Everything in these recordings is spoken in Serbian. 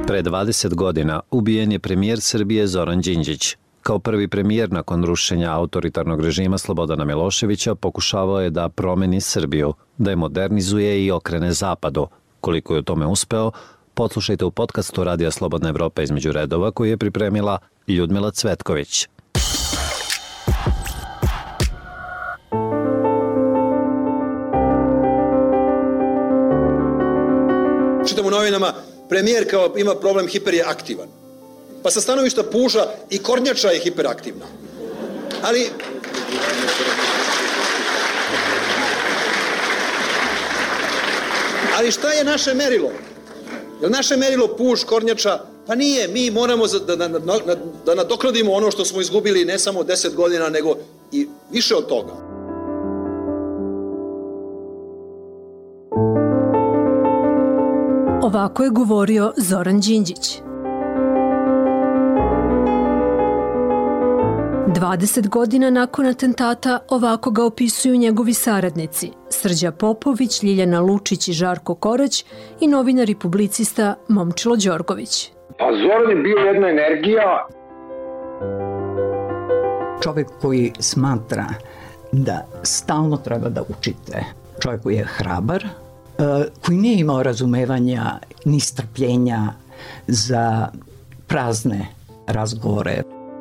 Pre 20 godina ubijen je premijer Srbije Zoran Đinđić. Kao prvi premijer nakon rušenja autoritarnog režima Slobodana Miloševića pokušavao je da promeni Srbiju, da je modernizuje i okrene zapadu. Koliko je u tome uspeo, poslušajte u podcastu Radija Slobodna Evropa između redova koji je pripremila Ljudmila Cvetković. Čitam u novinama, premijer kao ima problem, hiper je aktivan. Pa sa stanovišta puža i kornjača je hiperaktivna. Ali šta je naše merilo? Je li naše merilo puž, kornjača? Pa nije, mi moramo da nadoknadimo ono što smo izgubili ne samo 10 godina, nego i više od toga. Ovako je govorio Zoran Đinđić. 20 godina nakon atentata ovako ga opisuju njegovi saradnici Srđa Popović, Ljiljana Lučić i Žarko Korać i novinar i publicista Momčilo Đorgović. Pa Zoran je bio jedna energija. Čovjek koji smatra da stalno treba da učite. Čovjek koji je hrabar, koji nije imao razumevanja ni strpljenja za prazne razgovore.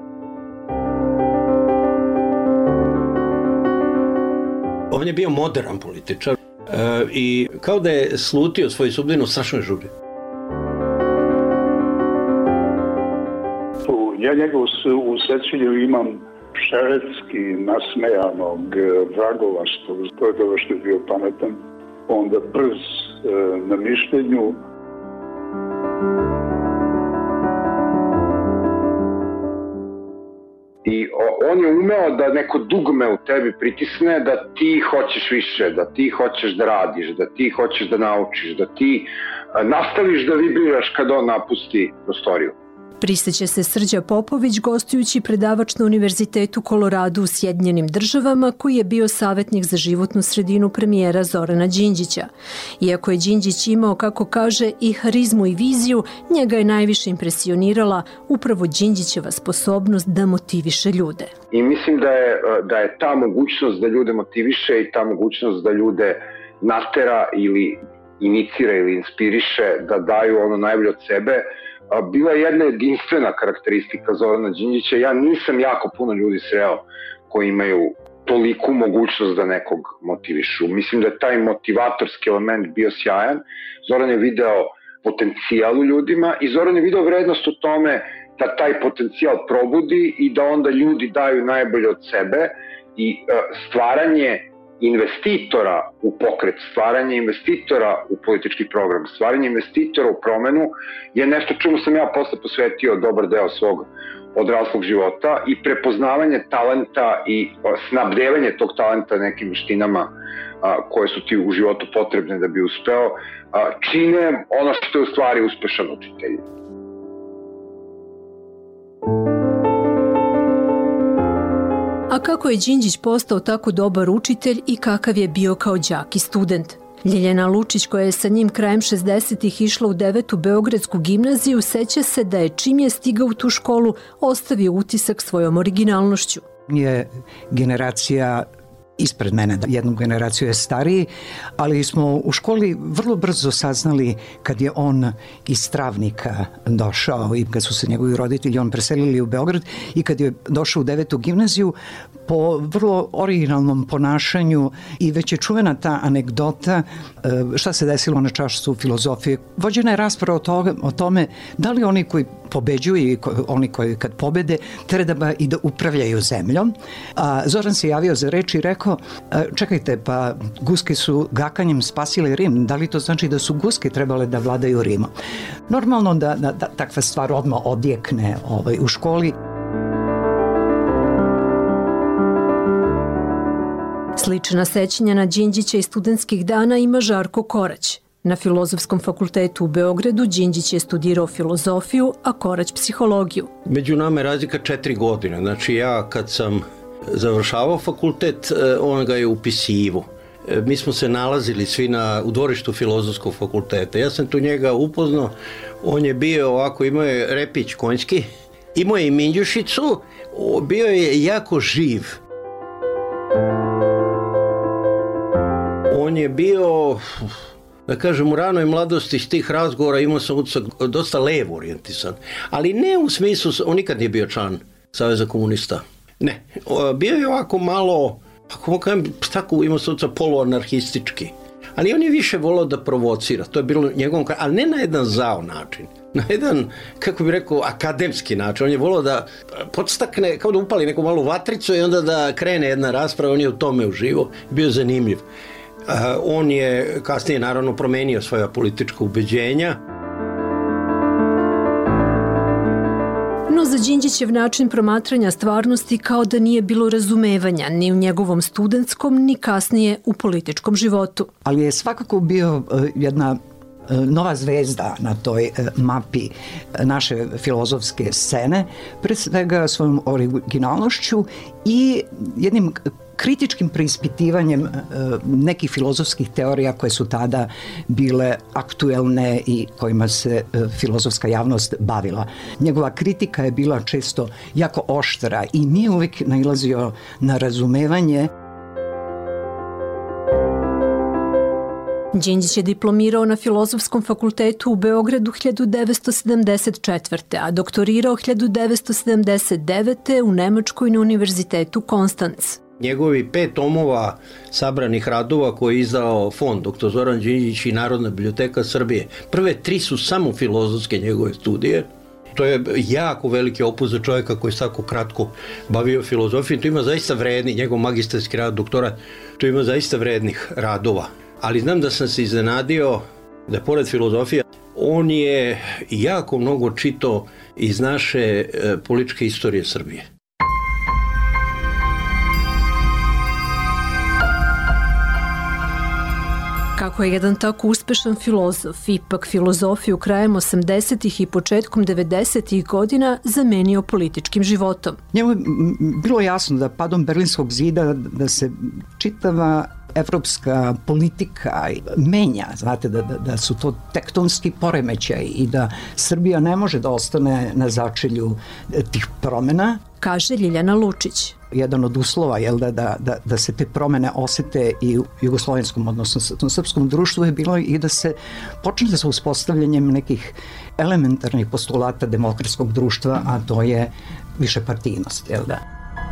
On je bio modern političar i kao da je slutio svoju sudbinu strašno žuri. Ja njega u sećanju imam šeretski nasmejanog vragovaštva, to je toga što je bio pametan, onda brz na mišljenju. I on je umeo da neko dugme u tebi pritisne, da ti hoćeš više, da ti hoćeš da radiš, da ti hoćeš da naučiš, da ti nastaviš da vibriraš kad on napusti prostoriju. Priseća se Srđa Popović gostujući predavač na Univerzitetu Koloradu u Sjedinjenim Državama koji je bio savjetnik za životnu sredinu premijera Zorana Đinđića. Iako je Đinđić imao, kako kaže, i harizmu i viziju, njega je najviše impresionirala upravo Đinđićeva sposobnost da motiviše ljude. I mislim da je ta mogućnost da ljude motiviše i ta mogućnost da ljude natera ili inicira ili inspiriše da daju ono najbolje od sebe, bila je jedna jedinstvena karakteristika Zorana Đinđića. Ja nisam jako puno ljudi sreo koji imaju toliku mogućnost da nekog motivišu. Mislim da je taj motivatorski element bio sjajan. Zoran je video potencijal u ljudima i Zoran je video vrednost u tome da taj potencijal probudi i da onda ljudi daju najbolje od sebe i stvaranje investitora u pokret, stvaranje investitora u politički program, stvaranje investitora u promenu je nešto čemu sam ja posle posvetio dobar deo svog odraslog života i prepoznavanje talenta i snabdevanje tog talenta nekim veštinama koje su ti u životu potrebne da bi uspeo, čine ono što je u stvari uspešan učitelj. A kako je Đinđić postao tako dobar učitelj i kakav je bio kao đak i student? Ljiljana Lučić, koja je sa njim krajem 60-ih išla u 9. Beogradsku gimnaziju, seća se da je čim je stigao u tu školu ostavio utisak svojom originalnošću. Je generacija ispred mene, jednu generaciju je stariji, ali smo u školi vrlo brzo saznali kad je on iz Travnika došao i kad su se njegovi roditelji on preselili u Beograd i kad je došao u 9. gimnaziju po vrlo originalnom ponašanju i već je čuvena ta anegdota šta se desilo na času filozofije. Vođena je rasprava o tome da li oni koji pobeđuju i oni koji kad pobede treba i da upravljaju zemljom. A Zoran se javio za reč i rekao, čekajte, pa guske su gakanjem spasile Rim, da li to znači da su guske trebale da vladaju Rimom? Normalno da takva stvar odmah odjekne u školi. Slična sećanja na Đinđića iz studentskih dana ima Žarko Korać. Na Filozofskom fakultetu u Beogradu Đinđić je studirao filozofiju, a Korać psihologiju. Među nama je razlika 4 godine. Znači ja kad sam završavao fakultet, on ga je upisivo. mi smo se nalazili svi u dvorištu Filozofskog fakulteta. Ja sam tu njega upoznao, on je bio ovako, imao je repić konjski, imao je i minjušicu, bio je jako živ. On je bio, da kažem, u ranoj mladosti iz tih razgovora imao sam utisak dosta levo orijentisan, ali ne u smislu, on nikad nije bio član Saveza komunista. Ne, bio je ovako malo, ako kažem, tako imao sam utisak poluanarhistički, ali on je više volao da provocira, to je bilo njegovom, ali ne na jedan zao način, na jedan, kako bih rekao, akademski način. On je volao da podstakne, kao da upali neku malu vatricu i onda da krene jedna rasprava, on je u tome uživo, bio zanimljiv. On je kasnije naravno promenio svoja politička ubeđenja. No za Đinđićev način promatranja stvarnosti kao da nije bilo razumevanja ni u njegovom studentskom, ni kasnije u političkom životu. Ali je svakako bio jedna nova zvezda na toj mapi naše filozofske scene, pre svega svojom originalnošću i jednim kritičkim preispitivanjem nekih filozofskih teorija koje su tada bile aktuelne i kojima se filozofska javnost bavila. Njegova kritika je bila često jako oštra i nije uvijek nailazio na razumevanje. Đinđić je diplomirao na Filozofskom fakultetu u Beogradu 1974. a doktorirao 1979. u Nemačkoj na Univerzitetu Konstanc. Njegovi 5 tomova sabranih radova koje je izdao fond dr. Zoran Đinđić i Narodna biblioteka Srbije. Prve 3 su samo filozofske njegove studije. To je jako veliki opus za čovjeka koji je tako kratko bavio filozofijom. To ima zaista vredni, njegov magistarski rad, doktorat, to ima zaista vrednih radova. Ali znam da sam se iznenadio da pored filozofije, on je jako mnogo čitao iz naše političke istorije Srbije. Kako je jedan tako uspešan filozof, ipak filozofiju krajem 80. i početkom 90. godina zamenio političkim životom. Njemu je bilo jasno da padom Berlinskog zida da se čitava evropska politika menja, znate, da su to tektonski poremećaji i da Srbija ne može da ostane na začelju tih promena. Kaže Ljiljana Lučić. Jedan od uslova da se te promene osete i u jugoslovenskom, odnosno srpskom društvu je bilo i da se počne sa uspostavljanjem nekih elementarnih postulata demokratskog društva, a to je višepartijnost, jel da?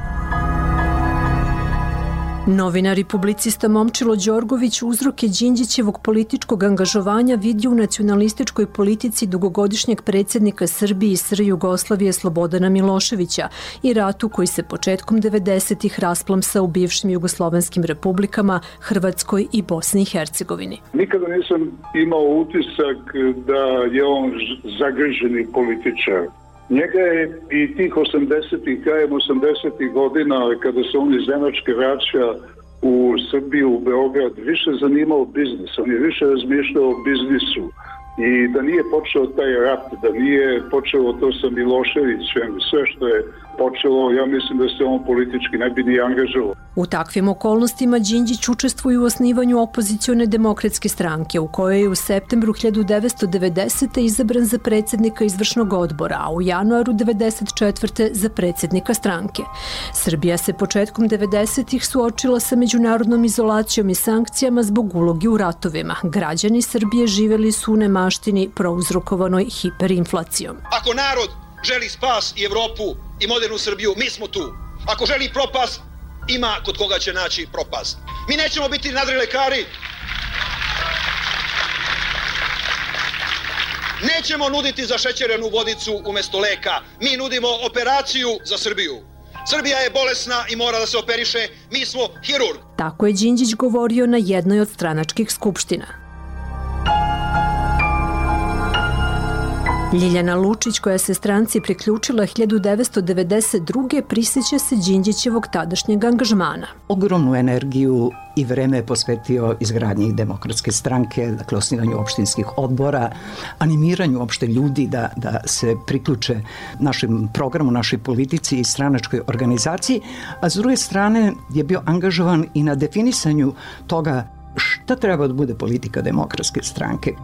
Novinar i publicista Momčilo Đorgović uzroke Đinđićevog političkog angažovanja vidi u nacionalističkoj politici dugogodišnjeg predsjednika Srbije i SR Jugoslavije Slobodana Miloševića i ratu koji se početkom 90-ih rasplamsa u bivšim jugoslovenskim republikama Hrvatskoj i Bosni i Hercegovini. Nikada nisam imao utisak da je on zagriženi političar. Njega je i tih 80-ih, krajem 80-ih godina, kada se on iz Nemačke vraća u Srbiju, u Beograd, više zanimao biznis. On je više razmišljao o biznisu. I da nije počeo taj rat, da nije počelo to sa Miloševićem, sve što je počelo, ja mislim da se on politički ne bi ni angažovao. U takvim okolnostima Đinđić učestvuje u osnivanju opozicione demokratske stranke, u kojoj je u septembru 1990. izabran za predsjednika izvršnog odbora, a u januaru 1994. za predsjednika stranke. Srbija se početkom 90-ih suočila sa međunarodnom izolacijom i sankcijama zbog uloge u ratovima. Građani Srbije živeli su u nemaštini prouzrokovanoj hiperinflacijom. Ako narod želi spas i Evropu i modernu Srbiju, mi smo tu. Ako želi propast, ima kod koga će naći propast. Mi nećemo biti nadrilekari. Nećemo nuditi zašećerenu vodicu umjesto leka. Mi nudimo operaciju za Srbiju. Srbija je bolesna i mora da se operiše. Mi smo hirurg. Tako je Đinđić govorio na jednoj od stranačkih skupština. Ljiljana Lučić, koja se stranci priključila 1992. prisjeća se Đinđićevog tadašnjeg angažmana. Ogromnu energiju i vreme je posvetio izgradnji Demokratske stranke, dakle osnivanju opštinskih odbora, animiranju opšte ljudi da se priključe našem programu, našoj politici i stranačkoj organizaciji, a s druge strane je bio angažovan i na definisanju toga šta treba da bude politika Demokratske stranke.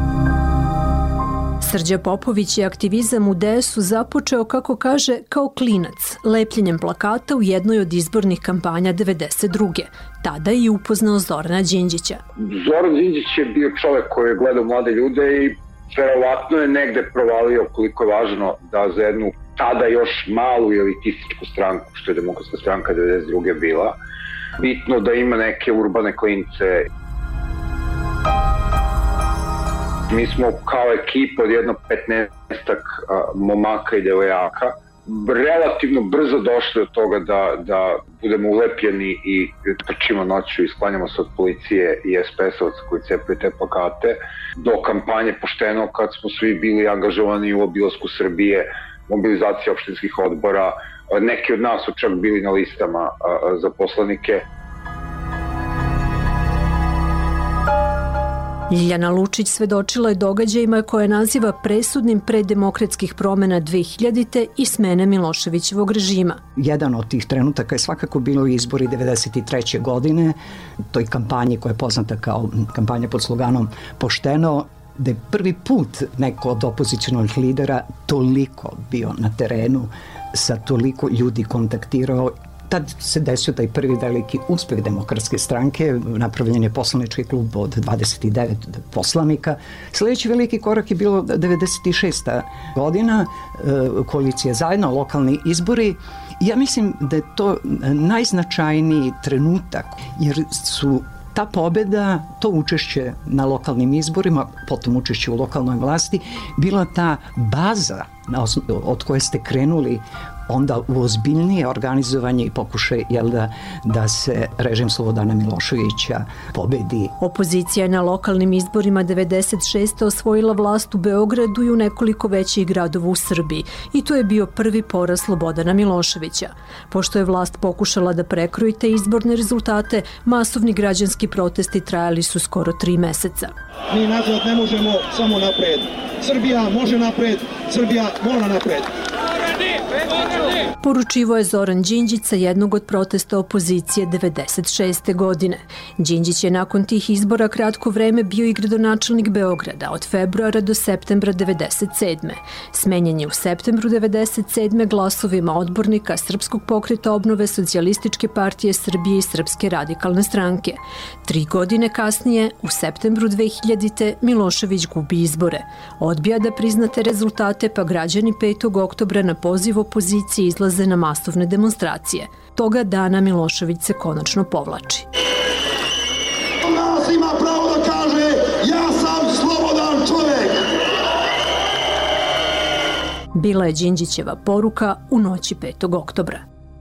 Srđa Popović je aktivizam u DS-u započeo, kako kaže, kao klinac, lepljenjem plakata u jednoj od izbornih kampanja 92. Tada je upoznao Zorana Đinđića. Zoran Đinđić je bio čovek koji je gledao mlade ljude i verovatno je negde provalio koliko je važno da za jednu tada još malu elitističku stranku, što je Demokratska stranka 92. bila, bitno da ima neke urbane klince. Mi smo kao ekipa od jedno 15-ak momaka i devojaka relativno brzo došli od toga da budemo ulepljeni i trčimo noću i sklanjamo se od policije i SPS-ovaca koji cepaju te plakate, do kampanje Pošteno kad smo svi bili angažovani u obilasku Srbije, mobilizacija opštinskih odbora, neki od nas su čak bili na listama za poslanike. Ljiljana Lučić svedočila je događajima koje naziva presudnim preddemokratskih promena 2000. i smene Miloševićevog režima. Jedan od tih trenutaka je svakako bilo izbori 93. godine, toj kampanji koja je poznata kao kampanja pod sloganom Pošteno, da je prvi put neko od opozicionalnih lidera toliko bio na terenu, sa toliko ljudi kontaktirao. Tad se desio taj prvi veliki uspeh Demokratske stranke, napravljen je poslanički klub od 29 poslanika. Sljedeći veliki korak je bilo 96. godina, koalicija Zajedno, lokalni izbori. Ja mislim da je to najznačajniji trenutak, jer su ta pobeda, to učešće na lokalnim izborima, potom učešće u lokalnoj vlasti, bila ta baza od koje ste krenuli onda u ozbiljnije organizovanje i pokušaj da se režim Slobodana Miloševića pobedi. Opozicija je na lokalnim izborima 96. osvojila vlast u Beogradu i u nekoliko većih gradova u Srbiji i to je bio prvi poraz Slobodana Miloševića. Pošto je vlast pokušala da prekroji te izborne rezultate, masovni građanski protesti trajali su skoro 3 meseca. Mi nazad ne možemo, samo napred. Srbija može napred, Srbija mora napred. Poručivo je Zoran Đinđić sa jednog od protesta opozicije 96. godine. Đinđić je nakon tih izbora kratko vreme bio i gradonačelnik Beograda od februara do septembra 97. Smenjen je u septembru 97. glasovima odbornika Srpskog pokreta obnove, Socijalističke partije Srbije i Srpske radikalne stranke. 3 godine kasnije, u septembru 2000. Milošević gubi izbore. Odbija da priznate rezultate, pa građani 5. oktobra na poziv opozicije izlaze na masovne demonstracije. Toga dana Milošević se konačno povlači. Nas ima pravo da kaže ja sam slobodan čovjek. Bila je Đinđićeva poruka u noći 5. oktobra.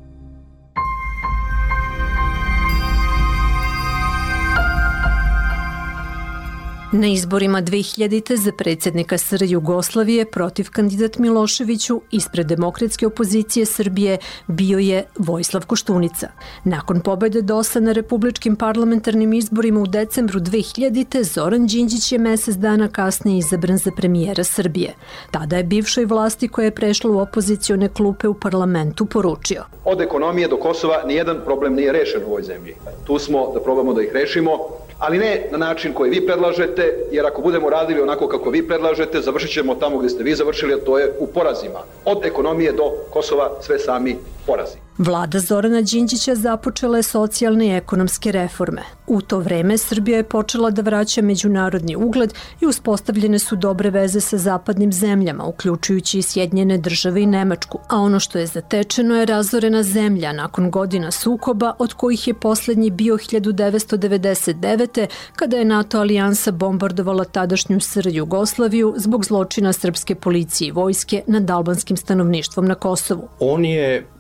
Na izborima 2000. za predsjednika SR Jugoslavije protiv kandidat Miloševiću ispred demokratske opozicije Srbije bio je Vojislav Koštunica. Nakon pobjede DOS-a na republičkim parlamentarnim izborima u decembru 2000. Zoran Đinđić je mesec dana kasnije izabran za premijera Srbije. Tada je bivšoj vlasti koja je prešla u opozicione klupe u parlamentu poručio: Od ekonomije do Kosova nijedan problem nije rešen u ovoj zemlji. Tu smo da probamo da ih rešimo, ali ne na način koji vi predlažete, jer ako budemo radili onako kako vi predlažete, završit ćemo tamo gdje ste vi završili, a to je u porazima. Od ekonomije do Kosova sve sami porazi. Vlada Zorana Đinđića započela je socijalne i ekonomske reforme. U to vreme Srbija je počela da vraća međunarodni ugled i uspostavljene su dobre veze sa zapadnim zemljama, uključujući i Sjedinjene Države i Nemačku. A ono što je zatečeno je razorena zemlja nakon godina sukoba, od kojih je poslednji bio 1999. kada je NATO alijansa bombardovala tadašnju SR Jugoslaviju zbog zločina srpske policije i vojske nad albanskim stanovništvom na Kosovu. On je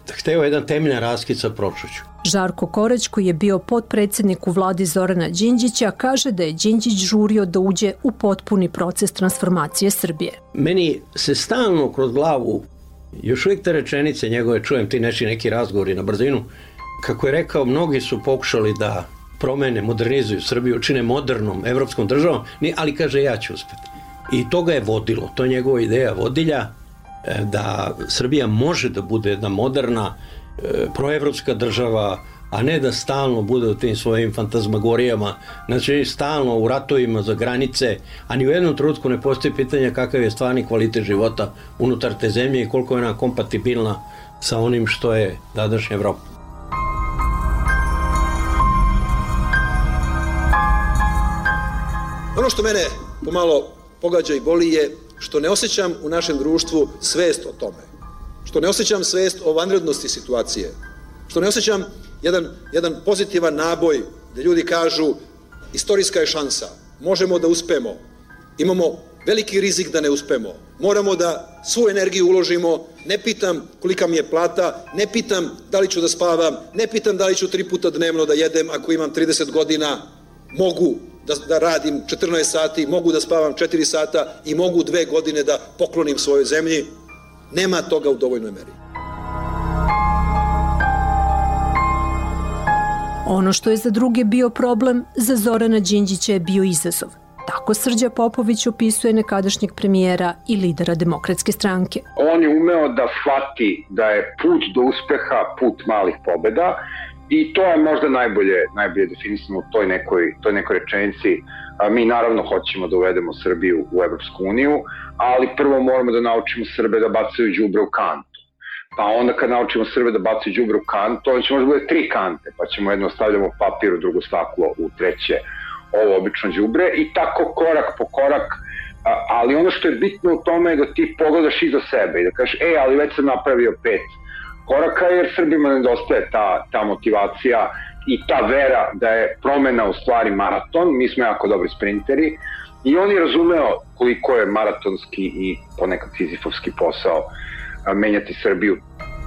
hteo jedan temeljan raskid sa prošlošću. Žarko Korać, koji je bio potpredsjednik u vladi Zorana Đinđića, kaže da je Đinđić žurio da uđe u potpuni proces transformacije Srbije. Meni se stalno kroz glavu, još uvijek te rečenice njegove čujem, ti neki razgovori na brzinu, kako je rekao, mnogi su pokušali da promene, modernizuju Srbiju, čine modernom evropskom državom, ali kaže ja ću uspjeti. I to ga je vodilo, to je njegova ideja vodilja, da Srbija može da bude jedna moderna, proevropska država, a ne da stalno bude u tim svojim fantazmagorijama, znači stalno u ratovima za granice, a ni u jednom trenutku ne postoji pitanje kakav je stvarni kvalitet života unutar te zemlje i koliko je ona kompatibilna sa onim što je današnja Evropa. Ono što mene pomalo pogađa i boli je što ne osjećam u našem društvu svest o tome. Što ne osjećam svest o vanrednosti situacije. Što ne osjećam jedan pozitivan naboj gdje ljudi kažu istorijska je šansa, možemo da uspemo, imamo veliki rizik da ne uspemo, moramo da svu energiju uložimo, ne pitam kolika mi je plata, ne pitam da li ću da spavam, ne pitam da li ću 3 puta dnevno da jedem ako imam 30 godina, mogu da radim 14 sati, mogu da spavam 4 sata i mogu 2 godine da poklonim svojoj zemlji. Nema toga u dovoljnoj meri. Ono što je za druge bio problem, za Zorana Đinđića je bio izazov. Tako Srđa Popović opisuje nekadašnjeg premijera i lidera Demokratske stranke. On je umeo da shvati da je put do uspeha put malih pobeda i to je možda najbolje definisano u toj nekoj rečenici. Mi naravno hoćemo da uvedemo Srbiju u Evropsku uniju, ali prvo moramo da naučimo Srbe da bacaju đubre u kantu. Pa onda kad naučimo Srbe da bacaju đubre u kantu, onda će možda bude 3 kante, pa ćemo jedno stavljamo papir, u drugo staklo, u treće ovo obično đubre i tako korak po korak. Ali ono što je bitno u tome je da ti pogledaš iza sebe i da kažeš, ali već sam napravio 5 koraka, jer Srbima nedostaje ta motivacija i ta vera da je promena u stvari maraton. Mi smo jako dobri sprinteri i on je razumeo koliko je maratonski i ponekad sizifovski posao menjati Srbiju.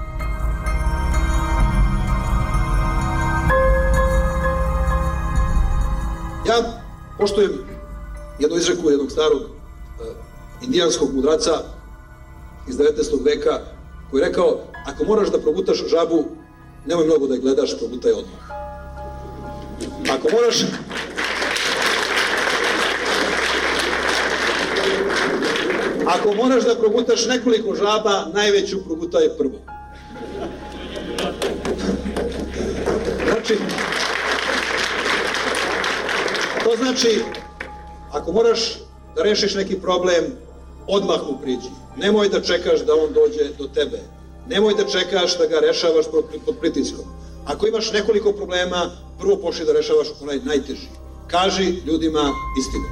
Ja poštujem jednu izreku jednog starog indijanskog mudraca iz 19. veka koji je rekao, ako moraš da progutaš žabu, nemoj mnogo da je gledaš, progutaj odmah. Ako moraš da progutaš nekoliko žaba, najveću progutaj prvo. To znači, ako moraš da rešiš neki problem, odmah mu priđi. Nemoj da čekaš da on dođe do tebe. Nemoj da čekaš da ga rešavaš pod pritiskom. Ako imaš nekoliko problema, prvo počni da rešavaš onaj najteži. Kaži ljudima istinu.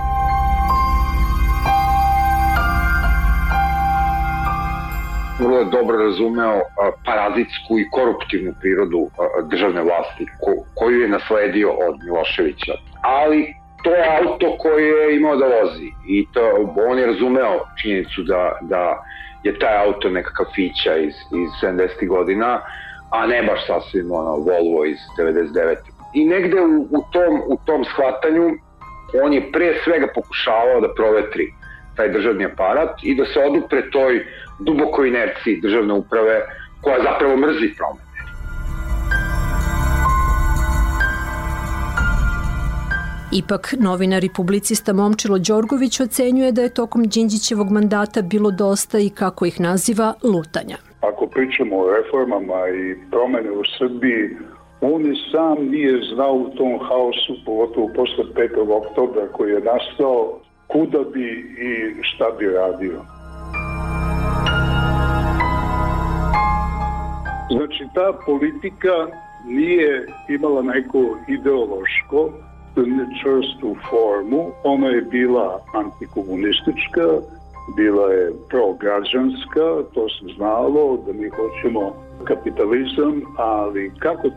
Vrlo je dobro razumeo parazitsku i koruptivnu prirodu državne vlasti koju je nasledio od Miloševića. Ali to je auto koje je imao da vozi i on je razumeo činjenicu da je taj auto nekakav fića iz 70. godina, a ne baš sasvim Volvo iz 99. I negde u tom shvatanju on je pre svega pokušavao da provetri taj državni aparat i da se odupre toj dubokoj inerciji državne uprave koja zapravo mrzi promene. Ipak, novinar i publicista Momčilo Đorgović ocenjuje da je tokom Đinđićevog mandata bilo dosta i, kako ih naziva, lutanja. Ako pričamo o reformama i promene u Srbiji, on i sam nije znao u tom haosu, pogotovo posle 5. oktobra koji je nastao, kuda bi i šta bi radio. Znači, ta politika nije imala neko ideološko, čvrstu formu. Ona je bila antikomunistička, bila je prograđanska, to se znalo da mi hoćemo kapitalizam, ali kako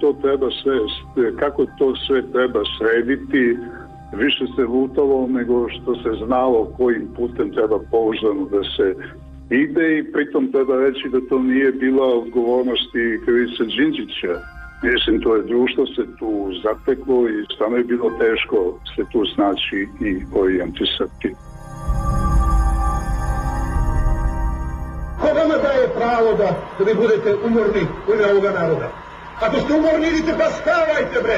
to sve treba srediti, više se lutalo nego što se znalo kojim putem treba pouzdano da se ide i pritom treba reći da to nije bila odgovornost i krivica Đinđića. Mislim, to je društvo se tu zateklo i stvarno je bilo teško se tu snaći i orijentisati. Ko vama daje pravo da vi budete umorni u ime ovoga naroda? Ako ste umorni, idite pa spavajte, bre!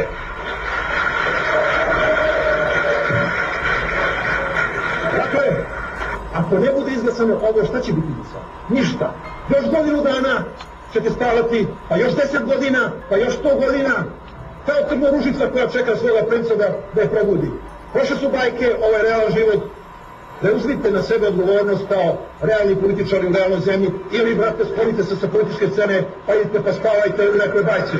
Dakle, ako ne bude izglasano ovo, šta će biti izglasano? Ništa. Još godinu dana ćete spavati, pa još 10 godina, pa još 100 godina, kao crnoružica koja čeka svoga princa da je probudi. Prošle su bajke, ovo je realan život. Ne uzmite na sebe odgovornost kao realni političari u realnoj zemlji ili, brate, sklonite se sa političke scene, pa idite pa spavajte u nekoj bajci.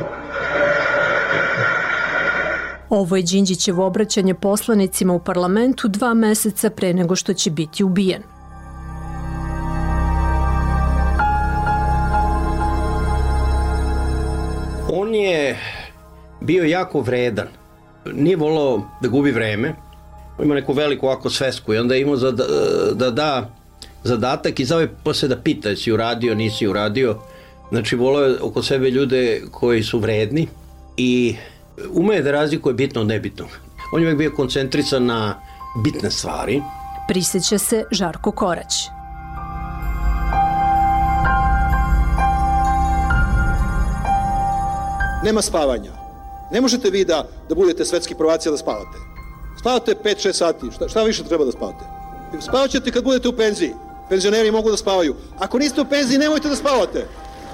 Ovo je Đinđićevo obraćanje poslanicima u parlamentu 2 meseca pre nego što će biti ubijen. On je bio jako vredan. Nije volao da gubi vreme. Ima neku veliku ovako svesku i onda je imao da da zadatak i zove posle da pita jesi uradio, nisi uradio. Znači volao je oko sebe ljude koji su vredni i umeje da razlikuje bitno od nebitnog. On je uvijek bio koncentrisan na bitne stvari. Priseća se Žarko Korać. Nema spavanja. Ne možete vi da budete svetski prvaci da spavate. Spavate 5-6 sati. Šta više treba da spavate? Spavat ćete kad budete u penziji. Penzioneri mogu da spavaju. Ako niste u penziji, nemojte da spavate.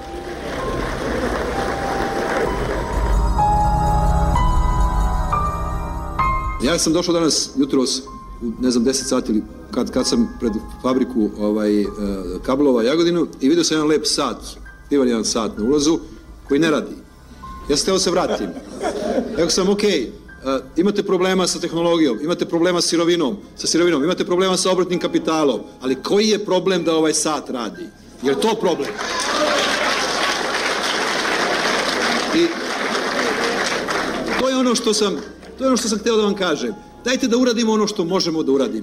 Ja sam došao danas jutros u 10 sati ili kad sam pred fabriku kablova Jagodinu i vidio sam jedan lep sat, divan jedan sat na ulazu koji ne radi. Ja sam htio da se vratim. Rekao sam, imate problema sa tehnologijom, imate problema sa sirovinom, imate problema sa obrtnim kapitalom, ali koji je problem da ovaj sat radi? Je li to problem? I to je ono što sam htio da vam kažem. Dajte da uradimo ono što možemo da uradimo.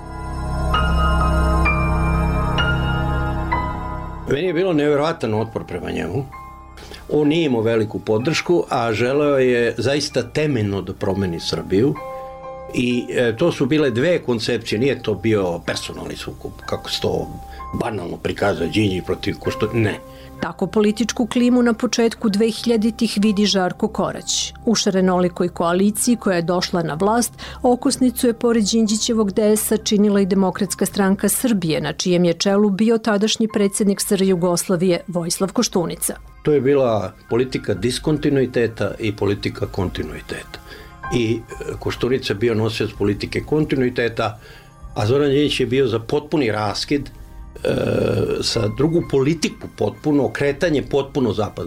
Meni je bilo nevjerovatan otpor prema njemu. On nije imao veliku podršku, a želeo je zaista temeljno da promeni Srbiju. I to su bile 2 koncepcije, nije to bio personalni sukob, kako se to banalno prikaza Đinđić protiv Koštunice, ne. Tako političku klimu na početku 2000-ih vidi Žarko Korać. U šarenolikoj koaliciji koja je došla na vlast, okosnicu je pored Đinđićevog DS-a činila i Demokratska stranka Srbije, na čijem je čelu bio tadašnji predsjednik SR Jugoslavije Vojislav Koštunica. To je bila politika diskontinuiteta i politika kontinuiteta. I Koštunica je bio nosilac politike kontinuiteta, a Zoran Đinđić je bio za potpuni raskid sa drugu politiku potpuno, okretanje potpuno zapad.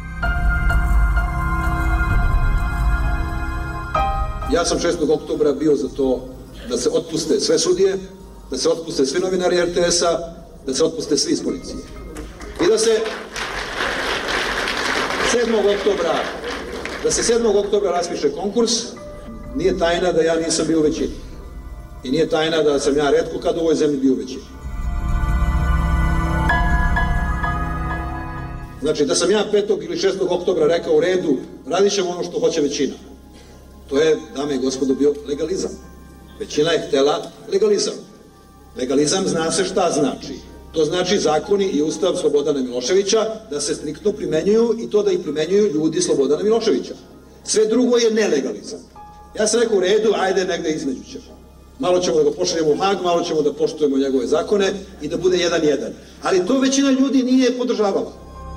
Ja sam 6. oktobra bio za to da se otpuste sve sudije, da se otpuste svi novinari RTS-a, da se otpuste svi iz policije. I da se 7. oktobra raspiše konkurs. Nije tajna da ja nisam bio u većini. I nije tajna da sam ja retko kad u ovoj zemlji bio u većini. Znači, da sam ja 5. ili 6. oktobra rekao u redu, radit ćemo ono što hoće većina. To je, dame i gospodo, bio legalizam. Većina je htela legalizam. Legalizam zna se šta znači. To znači zakoni i ustav Slobodana Miloševića da se striktno primenjuju i to da ih primenjuju ljudi Slobodana Miloševića. Sve drugo je nelegalizam. Ja sam rekao u redu, ajde negde između ćemo. Malo ćemo da ga pošaljemo u Hag, malo ćemo da poštujemo njegove zakone i da bude 1-1. Ali to većina ljudi nije podržavala.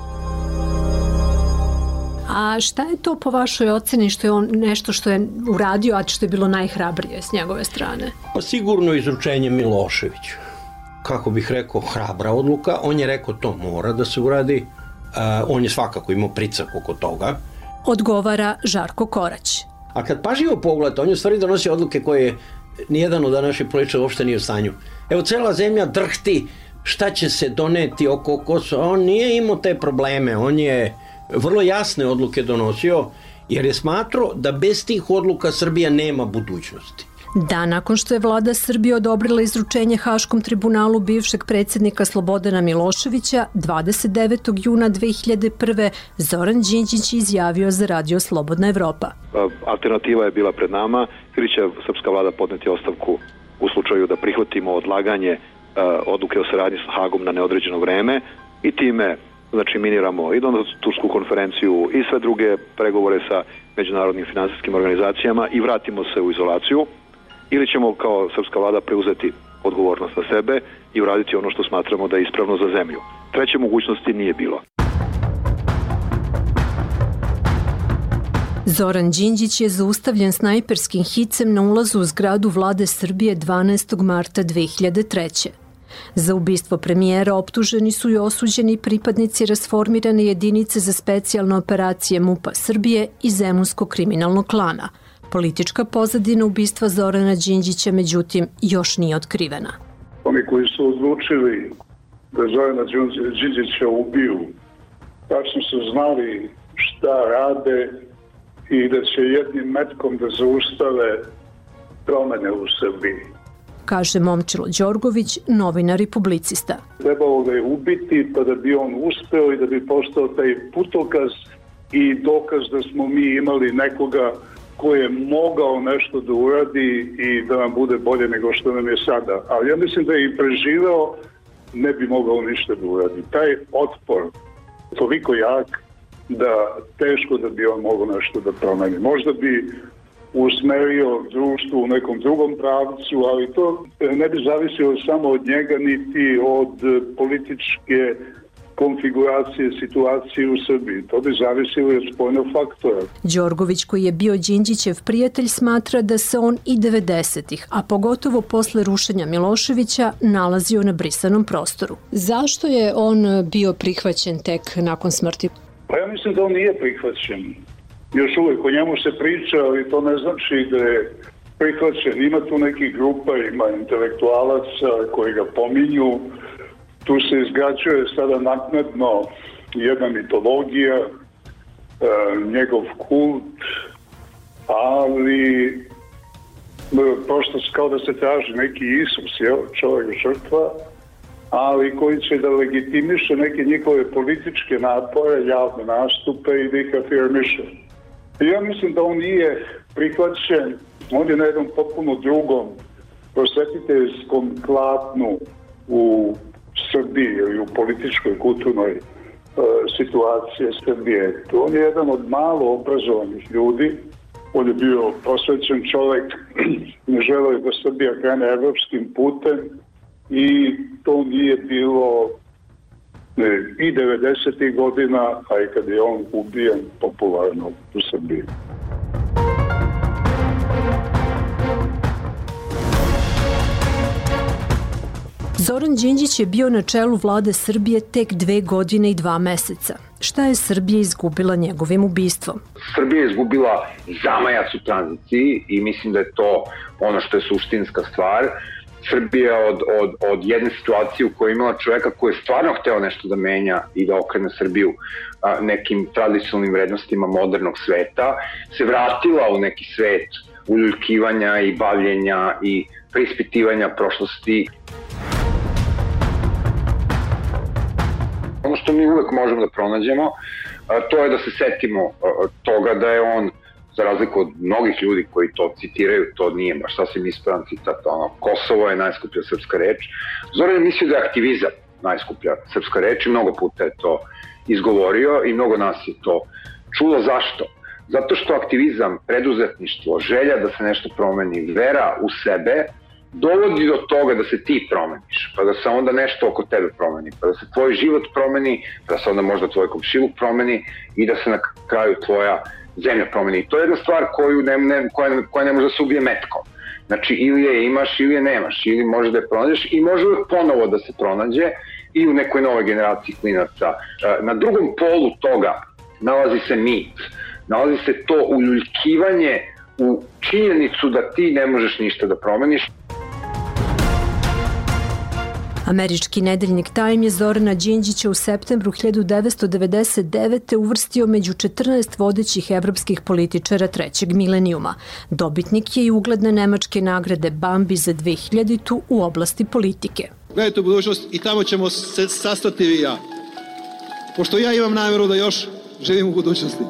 A šta je to po vašoj oceni što je on nešto što je uradio, a što je bilo najhrabrije s njegove strane? Pa sigurno izručenje Miloševiću. Kako bih rekao, hrabra odluka. On je rekao to mora da se uradi. On je svakako imao pricak oko toga. Odgovara Žarko Korać. A kad pažljivo pogledate, on je u stvari donosio odluke koje nijedan od naših političara uopšte nije u stanju. Evo, cela zemlja drhti šta će se doneti oko Kosova. On nije imao te probleme. On je vrlo jasne odluke donosio, jer je smatrao da bez tih odluka Srbija nema budućnosti. Dan nakon što je vlada Srbije odobrila izručenje Haškom tribunalu bivšeg predsjednika Slobodana Miloševića, 29. juna 2001. Zoran Đinđić izjavio za radio Slobodna Evropa. Alternativa je bila pred nama, ili će srpska vlada podneti ostavku u slučaju da prihvatimo odlaganje odluke o saradnji sa Hagom na neodređeno vreme i time miniramo i Donatursku konferenciju i sve druge pregovore sa međunarodnim finansijskim organizacijama i vratimo se u izolaciju, ili ćemo kao srpska vlada preuzeti odgovornost na sebe i uraditi ono što smatramo da je ispravno za zemlju. Treće mogućnosti nije bilo. Zoran Đinđić je zaustavljen snajperskim hicem na ulazu u zgradu vlade Srbije 12. marta 2003. Za ubistvo premijera optuženi su i osuđeni pripadnici rasformirane jedinice za specijalne operacije MUP-a Srbije i Zemunskog kriminalnog klana. Politička pozadina ubistva Zorana Đinđića, međutim, još nije otkrivena. Oni koji su odlučili da Zorana Đinđića ubiju, tačno su znali šta rade i da će jednim metkom da zaustave promene u Srbiji. Kaže Momčilo Đorgović, novinar i publicista. Trebalo ga je ubiti pa da bi on uspeo i da bi postao taj putokaz i dokaz da smo mi imali nekoga ko je mogao nešto da uradi i da nam bude bolje nego što nam je sada. Ali ja mislim da je i preživeo, ne bi mogao ništa da uradi. Taj otpor toliko jak da teško da bi on mogao nešto da promeni. Možda bi usmerio društvo u nekom drugom pravcu, ali to ne bi zavisilo samo od njega niti od političke konfiguracije situacije u Srbiji. To bi zavisilo od spoljnog faktora. Đorgović, koji je bio Đinđićev prijatelj, smatra da se on i 90-ih, a pogotovo posle rušenja Miloševića, nalazio na brisanom prostoru. Zašto je on bio prihvaćen tek nakon smrti? Pa ja mislim da on nije prihvaćen. Još uvijek o njemu se priča, ali to ne znači da je prihvaćen. Ima tu nekih grupa, ima intelektualaca koji ga pominju. Tu se izgrađuje sada naknadno jedna mitologija, njegov kult, ali prosto kao da se traži neki Isus, čovjek žrtva, ali koji će da legitimiše neke njihove političke napore, javne nastupe i da ih afirmiše. I ja mislim da on nije prihvaćen, on je na jednom potpuno drugom prosvetiteljskom klatnu u Srbiji ili u političkoj, kulturnoj situaciji Srbije. On je jedan od malo obrazovanih ljudi, on je bio posvećen čovjek, ne želeo je da Srbija krene evropskim putem i to nije bilo i 90. godina, a i kad je on ubijen popularno u Srbiji. Zoran Đinđić je bio na čelu vlade Srbije tek 2 godine i 2 meseca. Šta je Srbija izgubila njegovim ubistvom? Srbija je izgubila zamajac u tranziciji i mislim da je to ono što je suštinska stvar. Srbija od jedne situacije u kojoj je imala čoveka koji je stvarno hteo nešto da menja i da okrene Srbiju nekim tradicionalnim vrednostima modernog sveta, se vratila u neki svet uljuljkivanja i bavljenja i preispitivanja prošlosti. Ono što mi uvek možemo da pronađemo, to je da se setimo toga da je on, za razliku od mnogih ljudi koji to citiraju, to nije baš sasvim ispravan citat, Kosovo je najskuplja srpska reč. Zoran je mislio da je aktivizam najskuplja srpska reč i mnogo puta je to izgovorio i mnogo nas je to čulo. Zašto? Zato što aktivizam, preduzetništvo, želja da se nešto promeni, vera u sebe, dovodi do toga da se ti promeniš, pa da se onda nešto oko tebe promeni, pa da se tvoj život promeni, pa da se onda možda tvoj komšiluk promeni i da se na kraju tvoja zemlja promeni. To je jedna stvar koja ne može da se ubije metkom. Znači, ili je imaš ili je nemaš, ili može da je pronađeš i može ponovo da se pronađe i u nekoj novoj generaciji klinaca. Na drugom polu toga nalazi se mit, nalazi se to uljuljkivanje u činjenicu da ti ne možeš ništa da promeniš. Američki nedeljnik Time je Zorana Đinđića u septembru 1999. uvrstio među 14 vodećih evropskih političara trećeg milenijuma. Dobitnik je i ugledne nemačke nagrade Bambi za 2000. u oblasti politike. Gledajte u budućnost i tamo ćemo se sastati vi i ja. Pošto ja imam namjeru da još živim u budućnosti.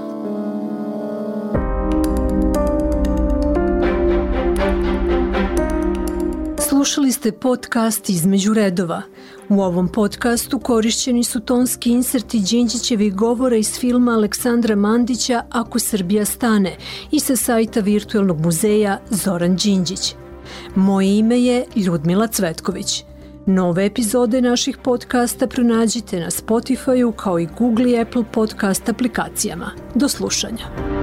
Slušali ste podcast Između redova. U ovom podcastu korišćeni su tonski inserti Đinđićevih govora iz filma Aleksandra Mandića Ako Srbija stane i sa sajta virtuelnog muzeja Zoran Đinđić. Moje ime je Ljudmila Cvetković. Nove epizode naših podcasta pronađite na Spotify-u kao i Google i Apple podcast aplikacijama. Do slušanja.